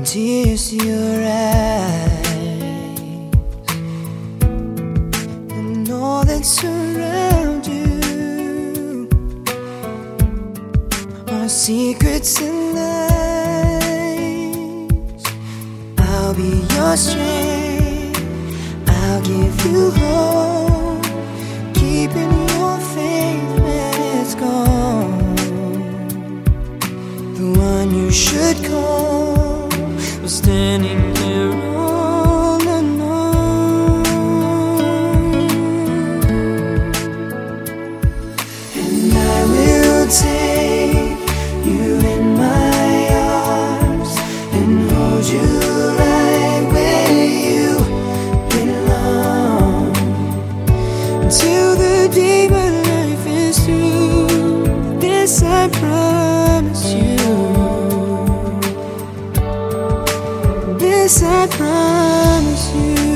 tears to your eyes, and all that's around you are secrets and lies. I'll be your strength, I'll give you hope, keeping your faith when it's gone. The one you should call was standing there all alone. And I will take you in my arms and hold you right where you belong, until the day my life is through. This I promise you, this I promise you.